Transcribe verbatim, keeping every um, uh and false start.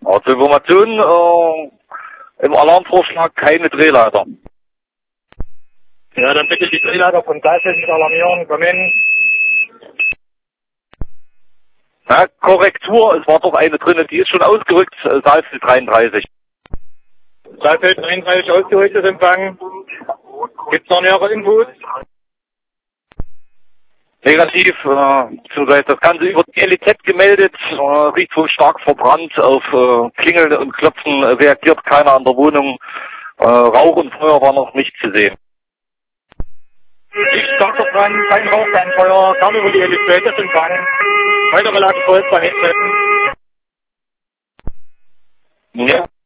Also Information, äh, im Alarmvorschlag keine Drehleiter. Ja, dann bitte die Drehleiter von Saalfeld mit alarmieren, kommen. Ja, Korrektur, es war doch eine drinne, die ist schon ausgerückt, äh, Saalfeld dreiunddreißig. Saalfeld dreiunddreißig ausgerücktes Empfang. Gibt's noch nähere Infos? Negativ, äh, beziehungsweise das Ganze über die L E Z gemeldet, äh, riecht wohl stark verbrannt, auf äh, Klingeln und Klopfen äh, reagiert keiner an der Wohnung, äh, Rauch und Feuer war noch nicht zu sehen. Nicht stark verbrannt, kein Rauch, kein Feuer, kam über die L E Z, das Empfang. Weitere Lage folgt bei Headsetten. Ja.